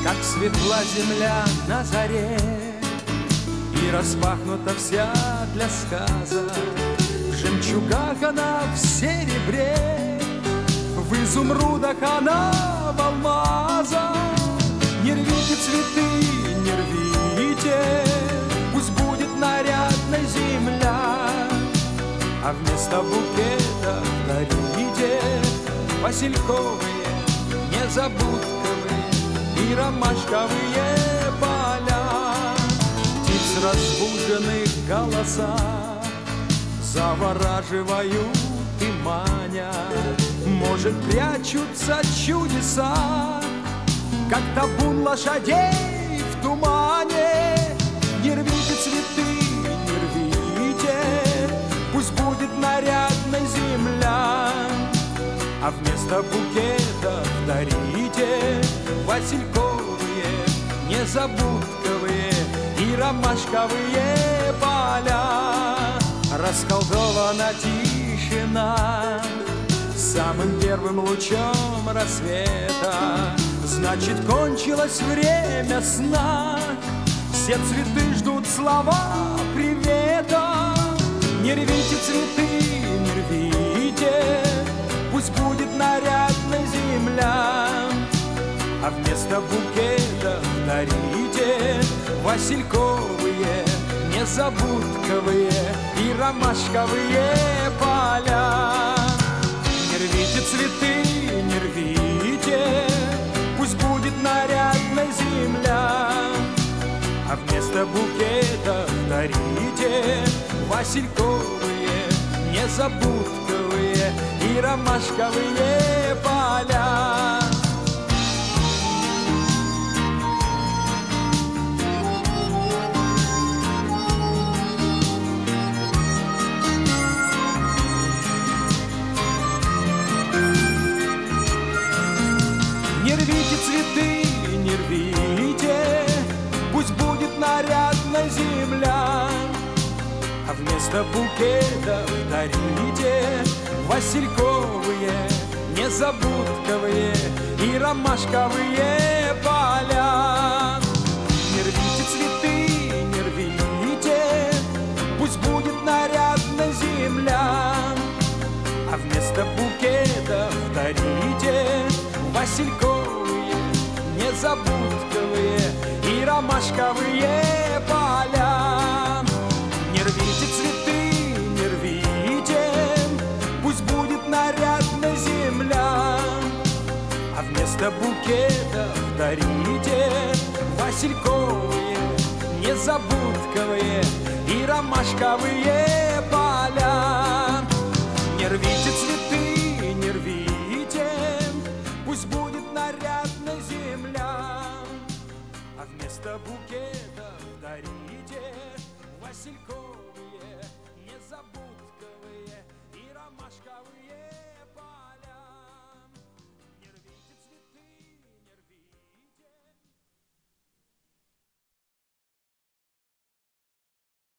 как светла земля на заре, и распахнута вся для сказа. В жемчугах она в серебре, в изумрудах она в алмазах. Не рвите цветы, не рвите, пусть будет нарядная земля, а вместо букета дарите васильковые, незабудковые и ромашковые поля. Птиц разбуженных голоса завораживают и манят, может, прячутся чудеса, как табун лошадей в тумане. Не рвите цветы, не рвите, пусть будет нарядная земля, а вместо букета дарите васильковые, незабудковые и ромашковые поля. Расколдована тишина самым первым лучом рассвета, значит, кончилось время сна. Все цветы ждут слова привета. Не рвите цветы, не рвите, пусть будет нарядная земля, а вместо букета дарите васильковые, незабудковые и ромашковые поля. Не рвите цветы, не рвите, пусть будет нарядная земля, а вместо букета дарите васильковые, незабудковые и ромашковые поля. Не рвите цветы, не рвите, пусть будет нарядная земля, а вместо букета дарите васильковые, незабудковые и ромашковые поля. Не рвите цветы, не рвите, пусть будет нарядная земля, а вместо букета дарите васильковые, незабудковые и ромашковые поля. Не рвите цветы, не рвите, пусть будет нарядная земля, а вместо букета дарите васильковые, незабудковые и ромашковые поля. Не рвите цветы,